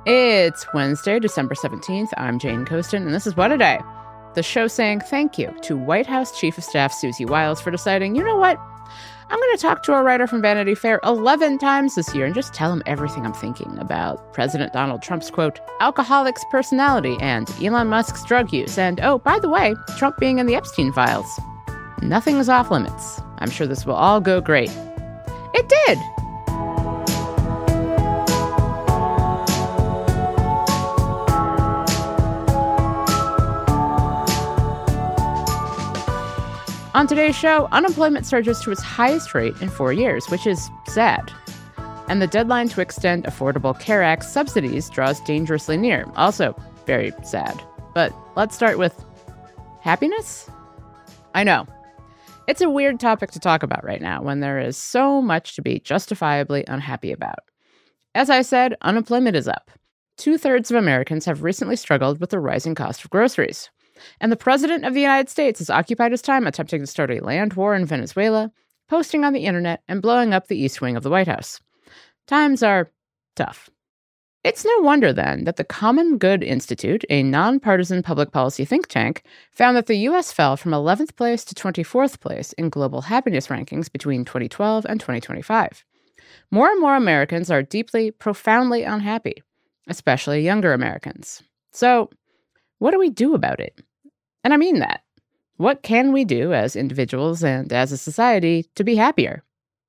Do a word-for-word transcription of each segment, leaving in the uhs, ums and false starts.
It's Wednesday, December seventeenth. I'm Jane Coaston, and this is What a Day, the show saying thank you to White House Chief of Staff Susie Wiles for deciding, you know what, I'm going to talk to a writer from Vanity Fair eleven times this year and just tell him everything I'm thinking about President Donald Trump's, quote, alcoholic's personality and Elon Musk's drug use. And, oh, by the way, Trump being in the Epstein files. Nothing's off limits. I'm sure this will all go great. It did. On today's show, unemployment surges to its highest rate in four years, which is sad. And the deadline to extend Affordable Care Act subsidies draws dangerously near. Also very sad. But let's start with happiness? I know. It's a weird topic to talk about right now when there is so much to be justifiably unhappy about. As I said, unemployment is up. Two-thirds of Americans have recently struggled with the rising cost of groceries. And the President of the United States has occupied his time attempting to start a land war in Venezuela, posting on the internet, and blowing up the East Wing of the White House. Times are tough. It's no wonder, then, that the Common Good Institute, a nonpartisan public policy think tank, found that the U S fell from eleventh place to twenty-fourth place in global happiness rankings between twenty twelve and twenty twenty-five. More and more Americans are deeply, profoundly unhappy, especially younger Americans. So, what do we do about it? And I mean that. What can we do as individuals and as a society to be happier?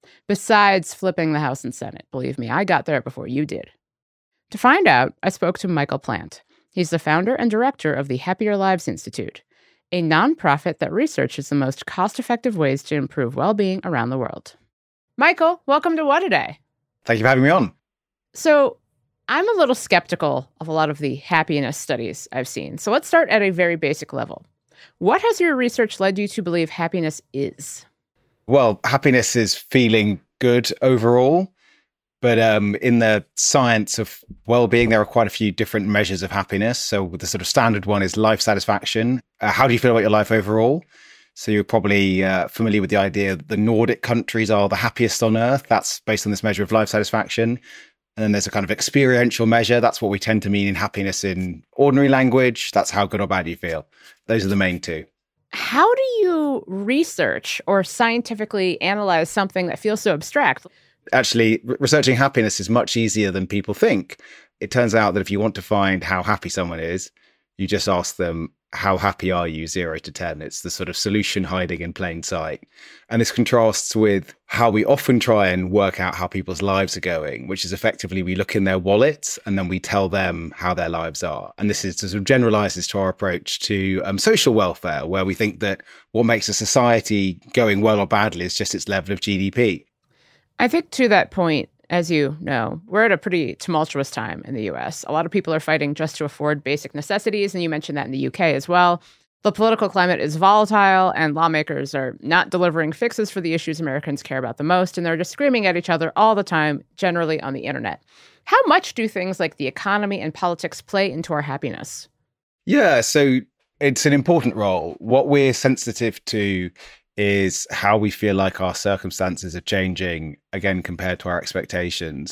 Besides flipping the House and Senate. Believe me, I got there before you did. To find out, I spoke to Michael Plant. He's the founder and director of the Happier Lives Institute, a nonprofit that researches the most cost-effective ways to improve well-being around the world. Michael, welcome to What a Day. Thank you for having me on. So, I'm a little skeptical of a lot of the happiness studies I've seen. So let's start at a very basic level. What has your research led you to believe happiness is? Well, happiness is feeling good overall. But um, in the science of well-being, there are quite a few different measures of happiness. So the sort of standard one is life satisfaction. Uh, how do you feel about your life overall? So you're probably uh, familiar with the idea that the Nordic countries are the happiest on earth. That's based on this measure of life satisfaction. And then there's a kind of experiential measure. That's what we tend to mean in happiness in ordinary language. That's how good or bad you feel. Those are the main two. How do you research or scientifically analyze something that feels so abstract? Actually, re- researching happiness is much easier than people think. It turns out that if you want to find how happy someone is, you just ask them, how happy are you, zero to ten? It's the sort of solution hiding in plain sight. And this contrasts with how we often try and work out how people's lives are going, which is effectively we look in their wallets and then we tell them how their lives are. And this is to sort of generalizes to our approach to um, social welfare, where we think that what makes a society going well or badly is just its level of G D P. I think to that point, as you know, we're at a pretty tumultuous time in the U S. A lot of people are fighting just to afford basic necessities, and you mentioned that in the U K as well. The political climate is volatile, and lawmakers are not delivering fixes for the issues Americans care about the most, and they're just screaming at each other all the time, generally on the internet. How much do things like the economy and politics play into our happiness? Yeah, so it's an important role. What we're sensitive to is how we feel like our circumstances are changing, again, compared to our expectations.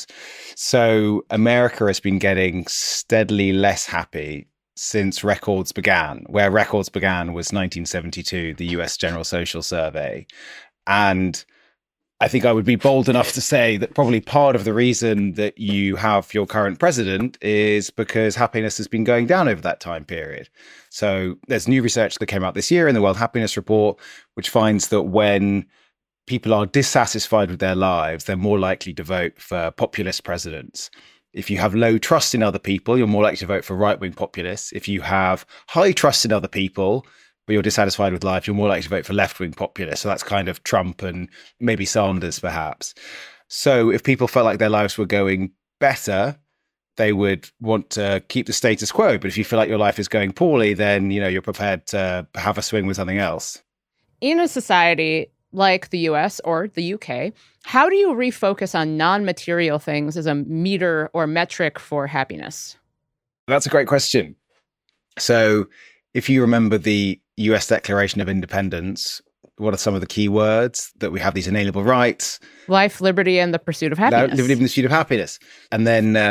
So America has been getting steadily less happy since records began. Where records began was nineteen seventy-two, the U S General Social Survey. And I think I would be bold enough to say that probably part of the reason that you have your current president is because happiness has been going down over that time period. So there's new research that came out this year in the World Happiness Report, which finds that when people are dissatisfied with their lives, they're more likely to vote for populist presidents. If you have low trust in other people, you're more likely to vote for right-wing populists. If you have high trust in other people, but you're dissatisfied with life, you're more likely to vote for left-wing populists. So that's kind of Trump and maybe Sanders, perhaps. So if people felt like their lives were going better, they would want to keep the status quo. But if you feel like your life is going poorly, then, you know, you're prepared to have a swing with something else. In a society like the U S or the U K, how do you refocus on non-material things as a meter or metric for happiness? That's a great question. So if you remember the U S Declaration of Independence, what are some of the key words? That we have these inalienable rights. Life, liberty, and the pursuit of happiness. Liberty and the pursuit of happiness. And then um,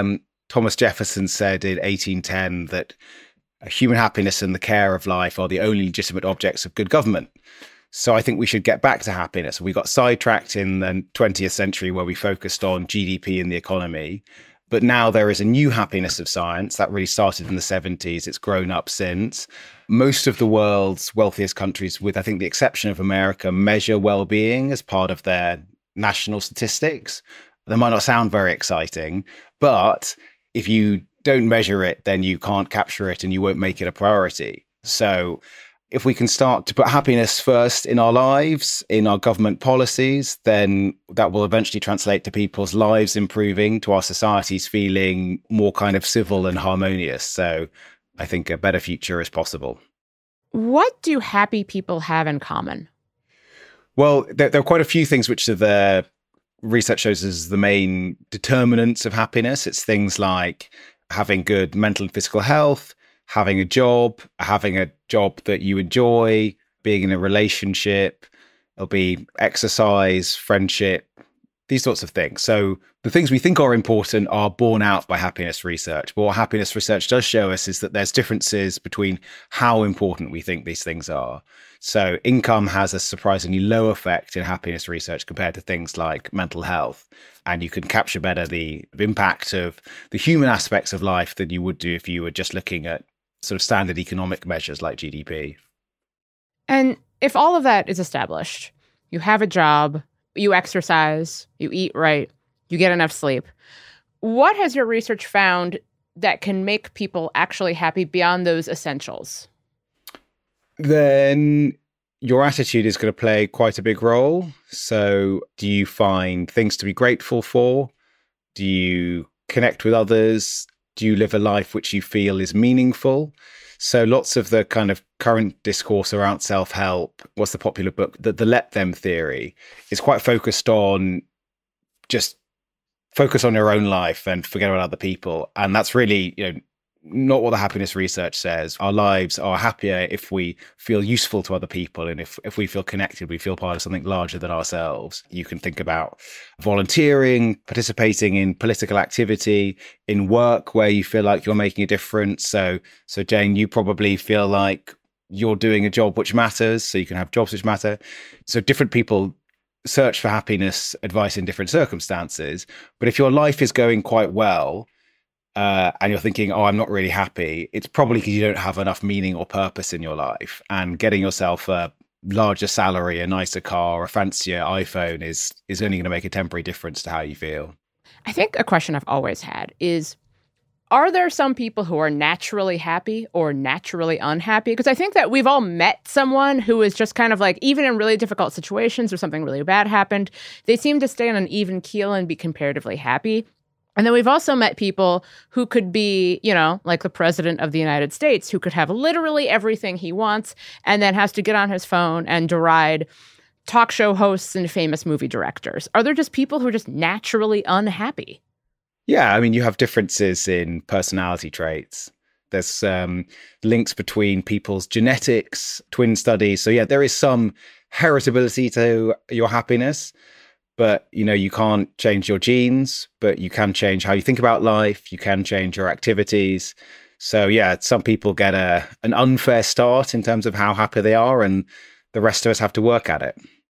Thomas Jefferson said in eighteen ten that human happiness and the care of life are the only legitimate objects of good government. So I think we should get back to happiness. We got sidetracked in the twentieth century where we focused on G D P and the economy. But now there is a new happiness of science that really started in the seventies. It's grown up since. Most of the world's wealthiest countries, with I think the exception of America, measure well-being as part of their national statistics. That might not sound very exciting, but if you don't measure it, then you can't capture it and you won't make it a priority. So if we can start to put happiness first in our lives, in our government policies, then that will eventually translate to people's lives improving, to our societies feeling more kind of civil and harmonious. So I think a better future is possible. What do happy people have in common? Well, there, there are quite a few things which are the research shows as the main determinants of happiness. It's things like having good mental and physical health, having a job, having a job that you enjoy, being in a relationship. It'll be exercise, friendship, these sorts of things. So the things we think are important are borne out by happiness research. But what happiness research does show us is that there's differences between how important we think these things are. So income has a surprisingly low effect in happiness research compared to things like mental health. And you can capture better the impact of the human aspects of life than you would do if you were just looking at sort of standard economic measures like G D P. And if all of that is established, you have a job, you exercise, you eat right, you get enough sleep, what has your research found that can make people actually happy beyond those essentials? Then your attitude is going to play quite a big role. So do you find things to be grateful for? Do you connect with others? Do you live a life which you feel is meaningful? So lots of the kind of current discourse around self-help, what's the popular book, the, the let them theory, is quite focused on just focus on your own life and forget about other people. And that's really, you know, not what the happiness research says. Our lives are happier if we feel useful to other people. And if, if we feel connected, we feel part of something larger than ourselves. You can think about volunteering, participating in political activity, in work where you feel like you're making a difference. So, so Jane, you probably feel like you're doing a job which matters, so you can have jobs which matter. So different people search for happiness advice in different circumstances. But if your life is going quite well, Uh, and you're thinking, oh, I'm not really happy, it's probably because you don't have enough meaning or purpose in your life. And getting yourself a larger salary, a nicer car, a fancier iPhone is is only going to make a temporary difference to how you feel. I think a question I've always had is, are there some people who are naturally happy or naturally unhappy? Because I think that we've all met someone who is just kind of like, even in really difficult situations or something really bad happened, they seem to stay on an even keel and be comparatively happy. And then we've also met people who could be, you know, like the president of the United States, who could have literally everything he wants and then has to get on his phone and deride talk show hosts and famous movie directors. Are there just people who are just naturally unhappy? Yeah, I mean, you have differences in personality traits. There's um, links between people's genetics, twin studies. So yeah, there is some heritability to your happiness. But, you know, you can't change your genes, but you can change how you think about life. You can change your activities. So, yeah, some people get a an unfair start in terms of how happy they are, and the rest of us have to work at it.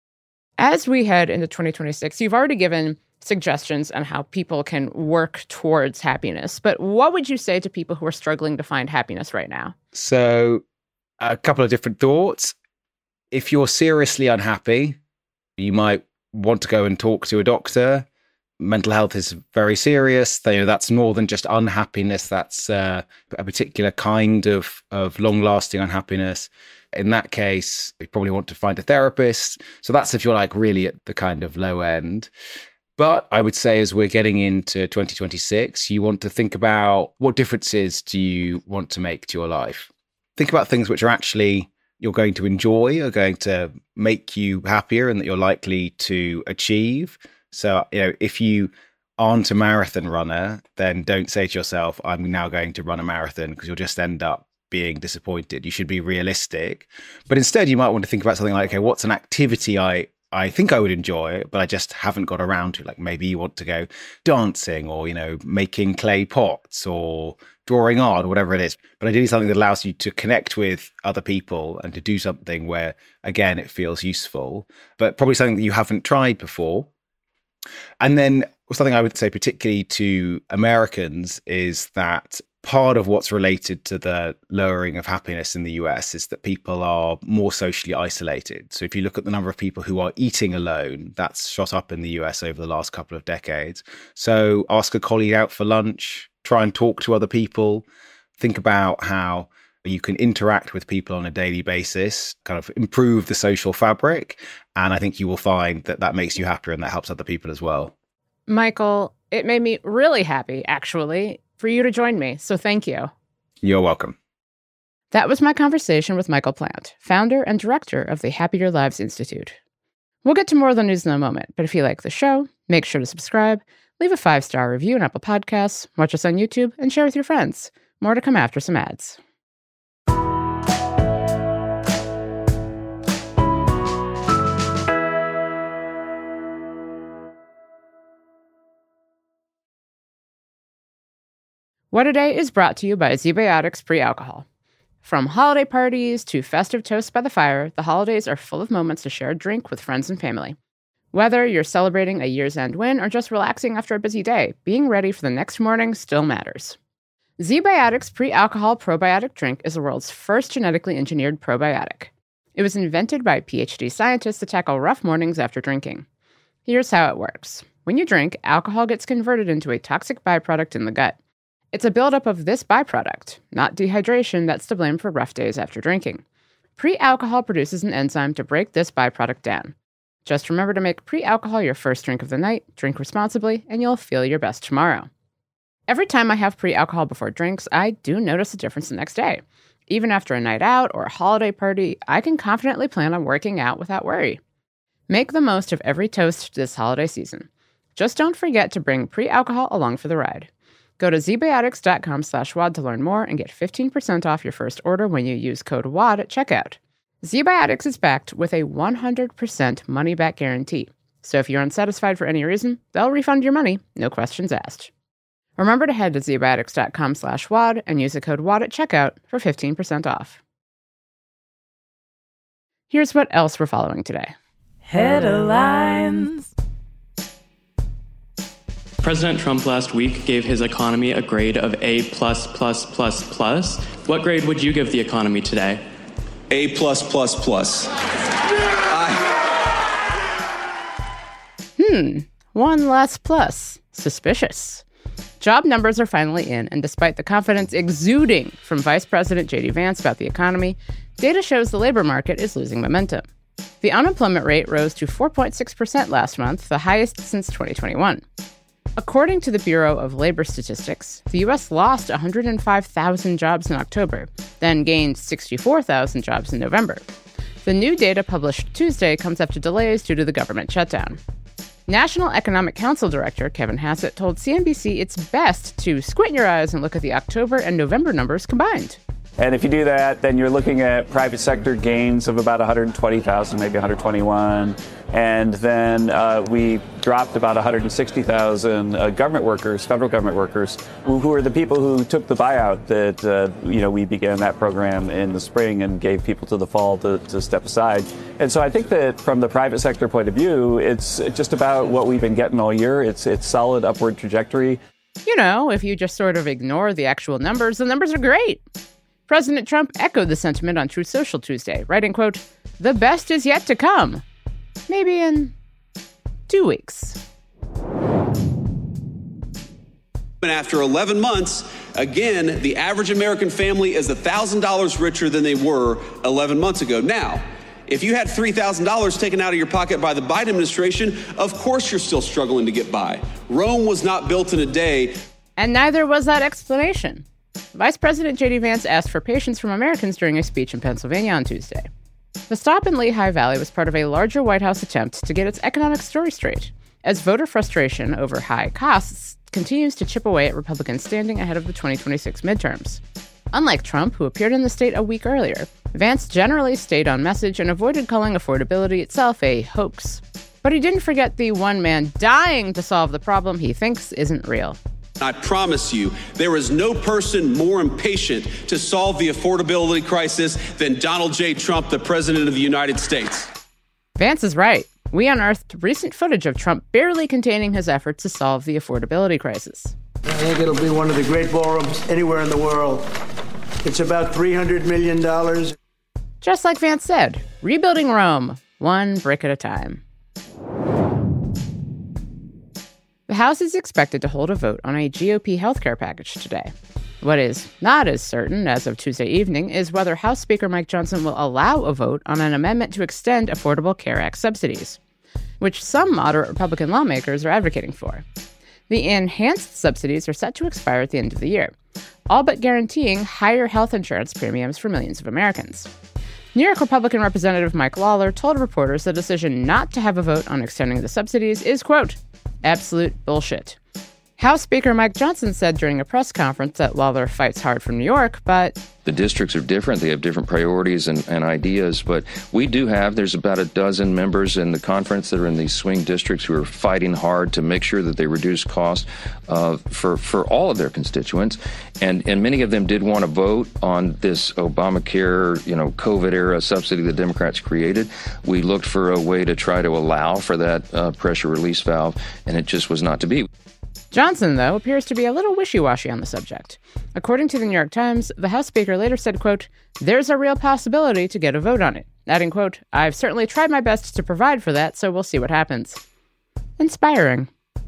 As we head into twenty twenty-six, you've already given suggestions on how people can work towards happiness. But what would you say to people who are struggling to find happiness right now? So, a couple of different thoughts. If you're seriously unhappy, you might want to go and talk to a doctor. Mental health is very serious. You know, that's more than just unhappiness. That's uh, a particular kind of, of long-lasting unhappiness. In that case, you probably want to find a therapist. So that's if you're like really at the kind of low end. But I would say as we're getting into twenty twenty-six, you want to think about what differences do you want to make to your life? Think about things which are actually you're going to enjoy, are going to make you happier and that you're likely to achieve. So, you know, if you aren't a marathon runner, then don't say to yourself, I'm now going to run a marathon, because you'll just end up being disappointed. You should be realistic. But instead, you might want to think about something like, okay, what's an activity I, I think I would enjoy, but I just haven't got around to. Like maybe you want to go dancing or, you know, making clay pots or drawing art or whatever it is. But ideally something that allows you to connect with other people and to do something where, again, it feels useful, but probably something that you haven't tried before. And then something I would say particularly to Americans is that part of what's related to the lowering of happiness in the U S is that people are more socially isolated. So if you look at the number of people who are eating alone, that's shot up in the U S over the last couple of decades. So ask a colleague out for lunch, try and talk to other people, think about how you can interact with people on a daily basis, kind of improve the social fabric. And I think you will find that that makes you happier and that helps other people as well. Michael, it made me really happy, actually, for you to join me. So thank you. You're welcome. That was my conversation with Michael Plant, founder and director of the Happier Lives Institute. We'll get to more of the news in a moment, but if you like the show, make sure to subscribe, leave a five-star review on Apple Podcasts, watch us on YouTube, and share with your friends. More to come after some ads. What a Day is brought to you by ZBiotics Pre-Alcohol. From holiday parties to festive toasts by the fire, the holidays are full of moments to share a drink with friends and family. Whether you're celebrating a year's end win or just relaxing after a busy day, being ready for the next morning still matters. ZBiotics Pre-Alcohol Probiotic Drink is the world's first genetically engineered probiotic. It was invented by PhD scientists to tackle rough mornings after drinking. Here's how it works. When you drink, alcohol gets converted into a toxic byproduct in the gut. It's a buildup of this byproduct, not dehydration, that's to blame for rough days after drinking. Pre-alcohol produces an enzyme to break this byproduct down. Just remember to make pre-alcohol your first drink of the night, drink responsibly, and you'll feel your best tomorrow. Every time I have pre-alcohol before drinks, I do notice a difference the next day. Even after a night out or a holiday party, I can confidently plan on working out without worry. Make the most of every toast this holiday season. Just don't forget to bring pre-alcohol along for the ride. Go to zbiotics.com slash WAD to learn more and get fifteen percent off your first order when you use code WAD at checkout. ZBiotics is backed with a one hundred percent money-back guarantee. So if you're unsatisfied for any reason, they'll refund your money, no questions asked. Remember to head to zbiotics.com slash WAD and use the code WAD at checkout for fifteen percent off. Here's what else we're following today. Headlines. President Trump last week gave his economy a grade of A plus plus plus plus. What grade would you give the economy today? A plus plus plus. I... Hmm, one less plus. Suspicious. Job numbers are finally in, and despite the confidence exuding from Vice President J D Vance about the economy, data shows the labor market is losing momentum. The unemployment rate rose to four point six percent last month, the highest since twenty twenty-one. According to the Bureau of Labor Statistics, the U S lost one hundred five thousand jobs in October, then gained sixty-four thousand jobs in November. The new data published Tuesday comes after delays due to the government shutdown. National Economic Council Director Kevin Hassett told C N B C it's best to squint your eyes and look at the October and November numbers combined. And if you do that, then you're looking at private sector gains of about one hundred twenty thousand, maybe one hundred twenty-one. And then uh, we dropped about one hundred sixty thousand uh, government workers, federal government workers, who, who are the people who took the buyout that, uh, you know, we began that program in the spring and gave people to the fall to, to step aside. And so I think that from the private sector point of view, it's just about what we've been getting all year. It's, it's solid upward trajectory. You know, if you just sort of ignore the actual numbers, the numbers are great. President Trump echoed the sentiment on Truth Social Tuesday, writing, quote, "The best is yet to come. Maybe in two weeks. And after eleven months, again, the average American family is one thousand dollars richer than they were eleven months ago. Now, if you had three thousand dollars taken out of your pocket by the Biden administration, of course you're still struggling to get by. Rome was not built in a day. And neither was that explanation. Vice President J D Vance asked for patience from Americans during a speech in Pennsylvania on Tuesday. The stop in Lehigh Valley was part of a larger White House attempt to get its economic story straight, as voter frustration over high costs continues to chip away at Republicans standing ahead of the twenty twenty-six midterms. Unlike Trump, who appeared in the state a week earlier, Vance generally stayed on message and avoided calling affordability itself a hoax. But he didn't forget the one man dying to solve the problem he thinks isn't real. I promise you, there is no person more impatient to solve the affordability crisis than Donald J. Trump, the President of the United States. Vance is right. We unearthed recent footage of Trump barely containing his efforts to solve the affordability crisis. I think it'll be one of the great ballrooms anywhere in the world. It's about three hundred million dollars. Just like Vance said, rebuilding Rome, one brick at a time. The House is expected to hold a vote on a G O P healthcare package today. What is not as certain as of Tuesday evening is whether House Speaker Mike Johnson will allow a vote on an amendment to extend Affordable Care Act subsidies, which some moderate Republican lawmakers are advocating for. The enhanced subsidies are set to expire at the end of the year, all but guaranteeing higher health insurance premiums for millions of Americans. New York Republican Representative Mike Lawler told reporters the decision not to have a vote on extending the subsidies is, quote, absolute bullshit. House Speaker Mike Johnson said during a press conference that Lawler fights hard from New York, but the districts are different. They have different priorities and, and ideas, but we do have, there's about a dozen members in the conference that are in these swing districts who are fighting hard to make sure that they reduce costs uh, for, for all of their constituents. And, and many of them did want to vote on this Obamacare, you know, COVID-era subsidy the Democrats created. We looked for a way to try to allow for that uh, pressure release valve, and it just was not to be. Johnson, though, appears to be a little wishy-washy on the subject. According to the New York Times, the House Speaker later said, quote, there's a real possibility to get a vote on it, adding, quote, I've certainly tried my best to provide for that, so we'll see what happens. Inspiring.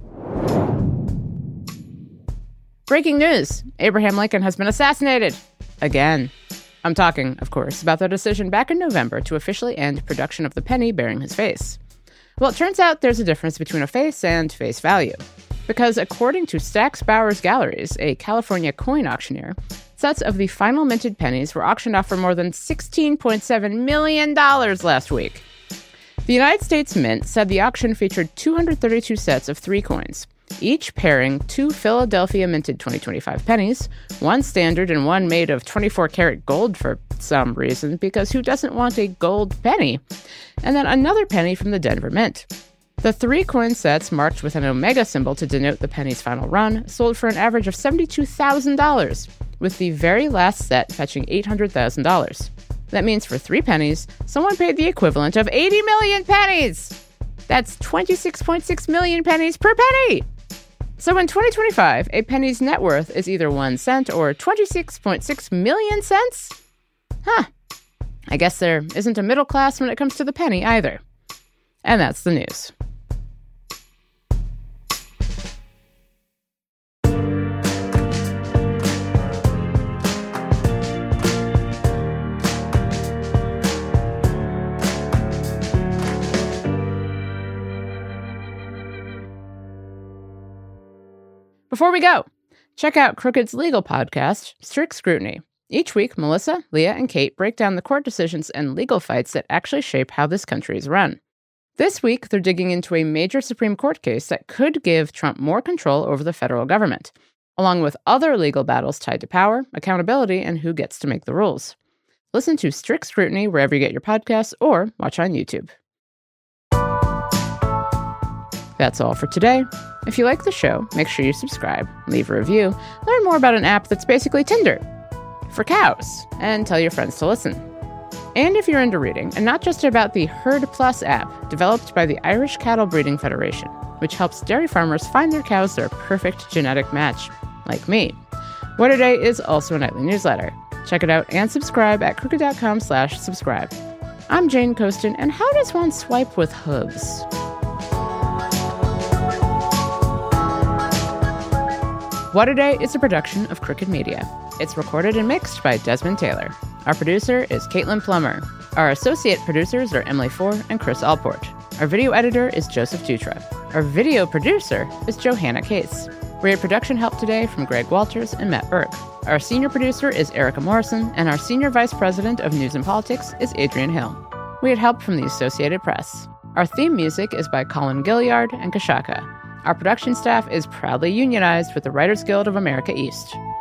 Breaking news. Abraham Lincoln has been assassinated. Again. I'm talking, of course, about the decision back in November to officially end production of the penny bearing his face. Well, it turns out there's a difference between a face and face value. Because according to Stack's Bowers Galleries, a California coin auctioneer, sets of the final minted pennies were auctioned off for more than sixteen point seven million dollars last week. The United States Mint said the auction featured two hundred thirty-two sets of three coins, each pairing two Philadelphia minted twenty twenty-five pennies, one standard and one made of twenty-four karat gold for some reason, because who doesn't want a gold penny? And then another penny from the Denver Mint. The three coin sets, marked with an omega symbol to denote the penny's final run, sold for an average of seventy-two thousand dollars, with the very last set fetching eight hundred thousand dollars. That means for three pennies, someone paid the equivalent of eighty million pennies! That's twenty-six point six million pennies per penny! So in twenty twenty-five, a penny's net worth is either one cent or twenty-six point six million cents? Huh. I guess there isn't a middle class when it comes to the penny either. And that's the news. Before we go, check out Crooked's legal podcast, Strict Scrutiny. Each week, Melissa, Leah, and Kate break down the court decisions and legal fights that actually shape how this country is run. This week, they're digging into a major Supreme Court case that could give Trump more control over the federal government, along with other legal battles tied to power, accountability, and who gets to make the rules. Listen to Strict Scrutiny wherever you get your podcasts or watch on YouTube. That's all for today. If you like the show, make sure you subscribe, leave a review, learn more about an app that's basically Tinder for cows, and tell your friends to listen. And if you're into reading, and not just about the Herd Plus app developed by the Irish Cattle Breeding Federation, which helps dairy farmers find their cows their perfect genetic match, like me. What A Day is also a nightly newsletter. Check it out and subscribe at crooked.com slash subscribe. I'm Jane Coaston, and how does one swipe with hooves? What A Day is a production of Crooked Media. It's recorded and mixed by Desmond Taylor. Our producer is Caitlin Plummer. Our associate producers are Emily Four and Chris Allport. Our video editor is Joseph Dutra. Our video producer is Johanna Case. We had production help today from Greg Walters and Matt Burke. Our senior producer is Erica Morrison, and our senior vice president of news and politics is Adrian Hill. We had help from the Associated Press. Our theme music is by Colin Gilliard and Kashaka. Our production staff is proudly unionized with the Writers Guild of America East.